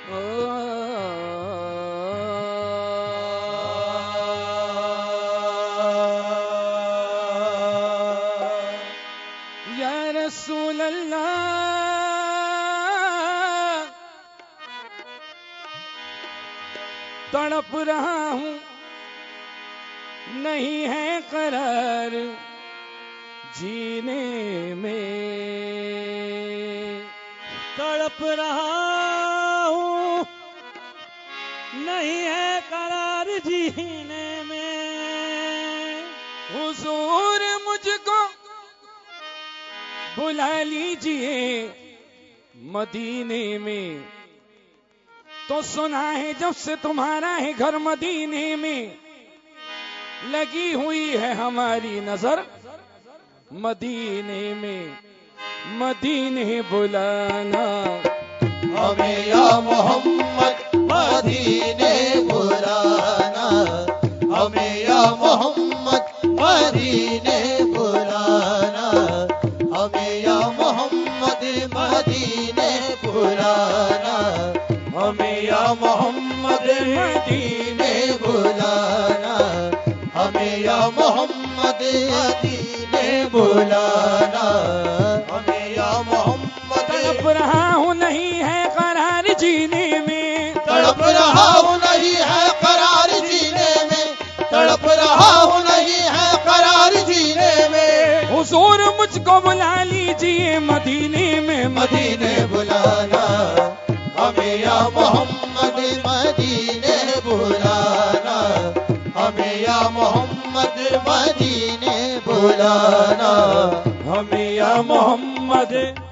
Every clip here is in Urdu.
یا رسول اللہ تڑپ رہا ہوں نہیں ہے قرار جینے میں، تڑپ رہا ہوں نہیں ہے قرار جینے میں، حضور مجھ کو بلا لیجئے مدینے میں، تو سنا ہے جب سے تمہارا ہے گھر مدینے میں، لگی ہوئی ہے ہماری نظر مدینے میں، مدینے بلانا ہمیں یا محمد مدینے بلانا، ہمیں یا محمد مدینے بلانا، ہمیں یا محمد مدینے بلانا، ہمیں یا محمد مدینے بلانا، ہمیں یا محمد مدینے بلانا، ہمیں یا محمد تڑپ رہا ہوں نہیں ہے قرار جینے میں، تڑپ رہا ہوں نہیں ہے قرار جینے میں، تڑپ رہا ہوں نہیں ہے قرار جینے میں، حضور مجھ کو بلا لیجئے مدینے میں، مدینے بلانا، ہمیں یا محمد مدینے بلانا، ہمیں یا محمد مدینے بلانا، ہمیں یا محمد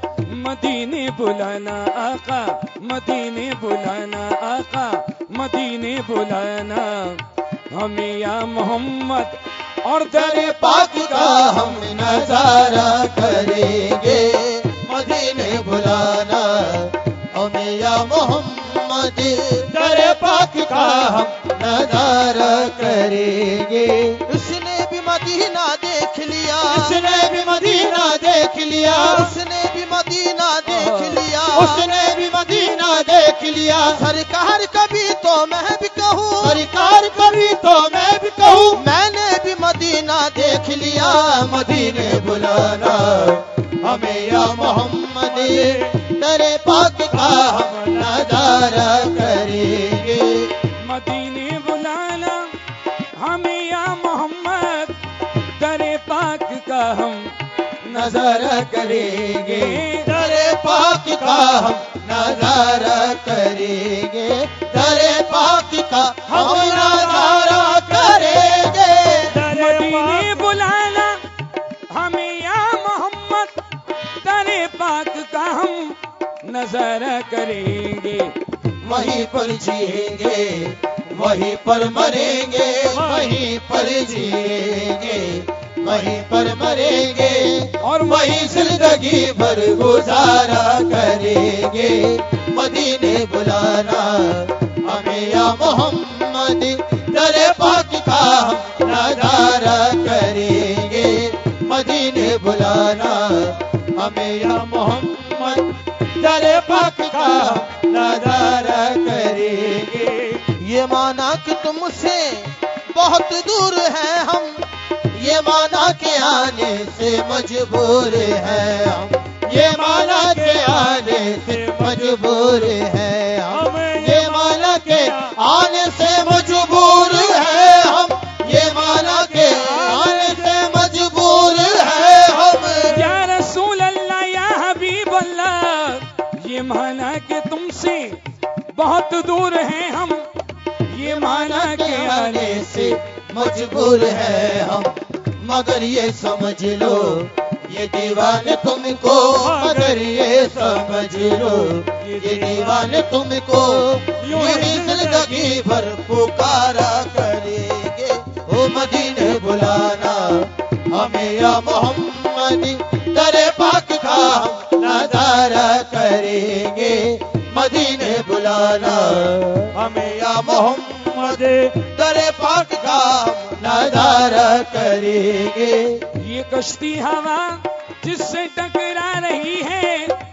مدینے بلانا، آقا مدینے بلانا، آقا مدینے بلانا، ہمیں یا محمد اور در پاک کا ہم نظارہ کریں گے، مدینے بلانا، ہمیں یا محمد در پاک کا ہم نظارہ کریں گے، اس نے بھی مدینہ دیکھ لیا، اس نے بھی مدینہ دیکھ لیا، اس نے بھی مدینہ دیکھ لیا، اس نے بھی مدینہ دیکھ لیا، سرکار کبھی تو میں بھی کہوں، سرکار کبھی تو میں بھی کہوں، میں نے بھی مدینہ دیکھ لیا، مدینے بلانا، ہمیں یا محمد تیرے پاک کا ہم نظارہ کریں گے، مدینے بلانا، ہمیں یا محمد در پاک کا ہم نظارہ کریں گے، تیرے پاک کا ہم نظارہ کریں گے، تیرے پاک کا ہم نظارہ کریں گے، مدینے بلانا، ہمیں یا محمد در پاک کا ہم نظارہ کریں گے، وہیں پر جئیں گے، وہیں پر مریں گے، وہیں پر جئیں گے، وہیں پر مریں گے، اور وہیں زندگی بھر گزارا کریں گے، مدینے بلانا، ہمیں یا محمد در پاک کا ہم نظارہ کریں گے، مدینے بلانا، ہمیں یا محمد در پاک کا ہم نظارہ کریں گے، یہ مانا کہ تم سے بہت دور ہیں ہم، یہ مانا کہ آنے سے مجبور ہیں ہم، یہ مانا کہ آنے سے مجبور ہیں ہم، یہ مانا کہ آنے سے مجبور ہیں ہم، یہ مانا کہ آنے سے مجبور ہیں ہم، یا رسول اللہ یا حبیب اللہ، یہ مانا کہ تم سے بہت دور ہیں ہم، یہ مانا کہ آنے سے مجبور ہیں ہم، مگر یہ سمجھ لو یہ دیوان تم کو، مگر یہ سمجھ لو یہ دیوان تم کو یوں ہی زندگی بھر پکارا کریں گے، او مدینے بلانا، ہمیں یا محمد در پاک کا ہم نظارہ کریں گے، مدینے بلانا، ہمیں یا محمد در پاک کا ہم نظارہ کریں گے، یہ کشتی ہوا جس سے ٹکرا رہی ہے تو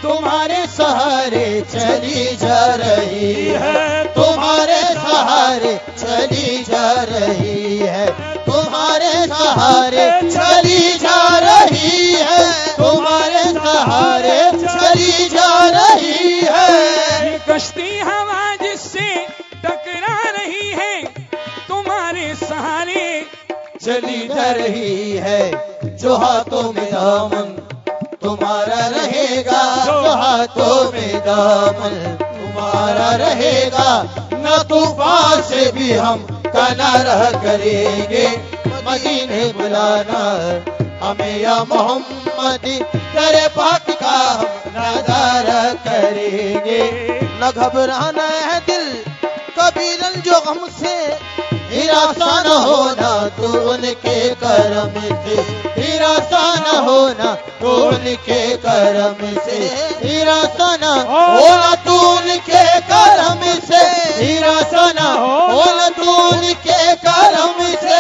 تمہارے سہارے چلی جا رہی ہے، تمہارے سہارے چلی جا رہی ہے، تمہارے سہارے چلی جا رہی ہے، تمہارے سہارے چلی جا رہی ہے۔ یہ کشتی ہوا جس سے ٹکرا رہی ہے تمہارے سہارے چلی جا رہی ہے، جو ہاتھوں میں دامن تمہارا رہے گا، جو ہاتھوں میں دامن تمہارا رہے گا، نہ طوفان سے بھی ہم کنارہ کریں گے، مدینے بلانا ہمیں یا محمد، تیرے پاک کا ہم نظارہ کریں گے۔ نہ گھبرانا ہے دل کبھی رنج و غم سے، ہراساں نہ ہونا تو ان کے کرم سے، ہراساں نہ ہونا تو ان کے کرم سے، ہراساں نہ ہونا تو ان کے کرم سے، ہراساں نہ ہونا تو ان کے کرم سے۔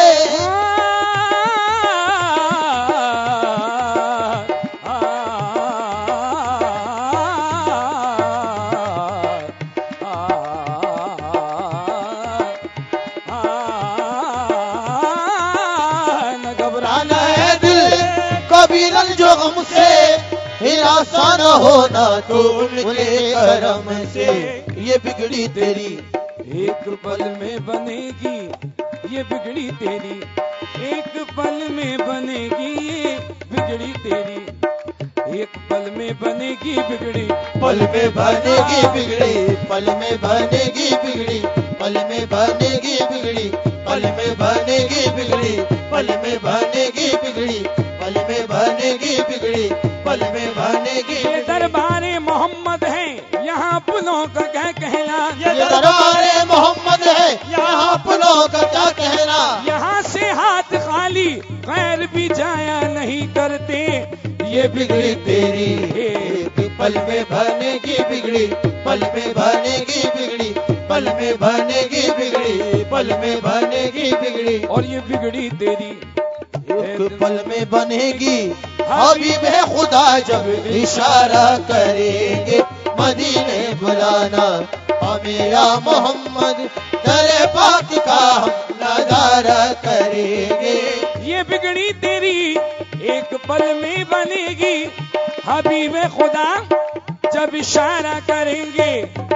جو غم سے ہراساں نہ ہونا تو ان کے کرم سے، یہ بگڑی تیری ایک پل میں بنے گی، یہ بگڑی تیری ایک پل میں بنے گی، یہ بگڑی تیری ایک پل میں بنے گی بگڑی، پل میں بنے گی بگڑی، پل میں بنے گی بگڑی، پل میں بنے گی بگڑی، پل میں بنے گی بگڑی، پل میں بنے گی بگڑی، پل میں بنے گی بگڑی، پل میں بنے گی۔ یہ دربار محمد ہے یہاں پلوں کا کیا کہنا، یہ دربار محمد ہے یہاں پلوں کا کیا کہنا، یہاں سے ہاتھ خالی غیر بھی جایا نہیں کرتے، یہ بگڑی تیری ایک پل میں بنے گی بگڑی، پل میں بنے گی بگڑی، پل میں بنے گی بگڑی، پل میں بنے گی بگڑی، اور یہ بگڑی تیری ایک پل میں بنے گی۔ حبیب خدا جب اشارہ کریں گے، مدینے بلانا ہمیں یا محمد، در پاک کا ہم نظارہ کریں گے۔ یہ بگڑی تیری ایک پل میں بنے گی، حبیب خدا جب اشارہ کریں گے،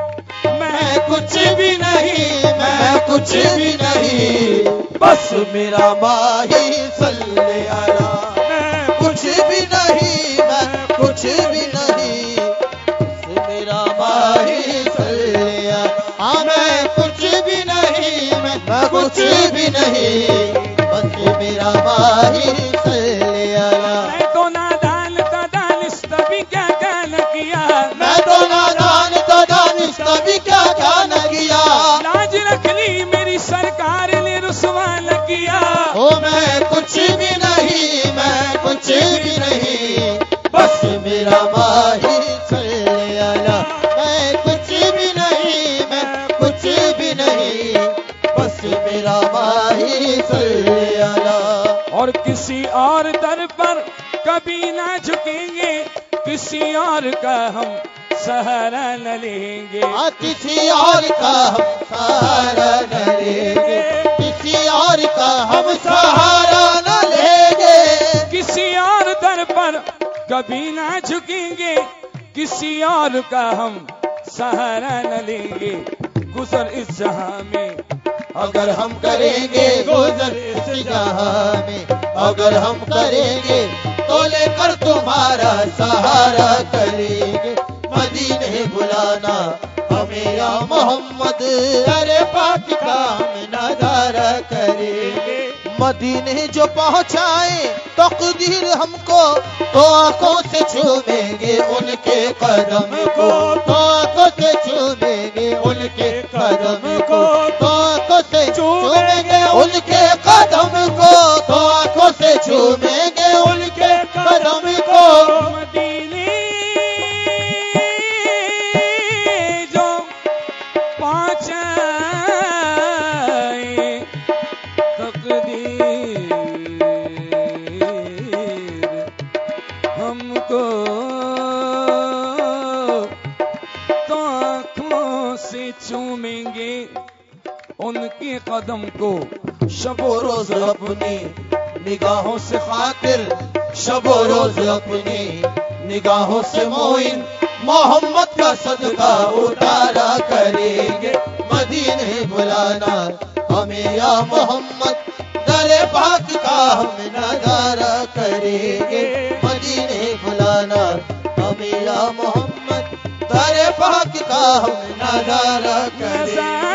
میں کچھ بھی نہیں، میں کچھ بھی نہیں، بس میرا ماہی صلی اللہ، میں کچھ بھی نہیں، میں کچھ بھی نہیں، بس میرا ماہی صلی اللہ، ہاں میں کچھ بھی نہیں، میں کچھ بھی نہیں، بس میرا ماہی صلی اللہ۔ میں تو نادان کا دانستہ بھی کیا نہ کیا، میں تو نادان تو دانست بھی کیا نہ کیا، لاج رکھ لی میری سرکار نے رسوا نہ کیا، او میں کچھ بھی نہیں، میں کچھ بھی نہیں، بس میرا ماہی صلی اللہ، میں کچھ بھی نہیں، میں کچھ بھی نہیں، بس میرا ماہی صلی اللہ۔ اور کسی اور در پر کبھی نہ جھکیں گے، کسی اور کا ہم سہارا نہ لیں گے، کسی اور کا ہم سہارا نہ لیں گے، کسی اور کا ہم سہارا نہ لیں گے، کسی اور در پر کبھی نہ جھکیں گے، کسی اور کا ہم سہارا نہ لیں گے، گزر اس جہاں میں اگر ہم کریں گے گزر اس جہاں میں، اگر ہم کریں گے تو لے کر تمہارا سہارا کریں گے، مدینے بلانا ہمیں یا محمد، ارے پاک کا ہم نظارہ کریں گے، مدینے جو پہنچائے تقدیر ہم کو، تو آنکھوں سے چومیں گے ان کے قدم کو، تو آنکھوں سے چومیں گے ان کے قدم کو، تو آنکھوں سے چومیں گے ان کے قدم کو، تو آنکھوں سے چومیں گے ان کے قدم کو۔ مدینے جو پہنچائے تقدیر ہم کو، ان کے قدم کو شب و روز اپنی نگاہوں سے خاطر، شب و روز اپنی نگاہوں سے موئن محمد کا صدقہ اتارا کریں گے، مدینے بلانا ہمیں یا محمد، در پاک کا ہم نظارہ کریں گے، مدینے بلانا ہمیں یا محمد، در پاک کا ہم نظارہ کریں گے۔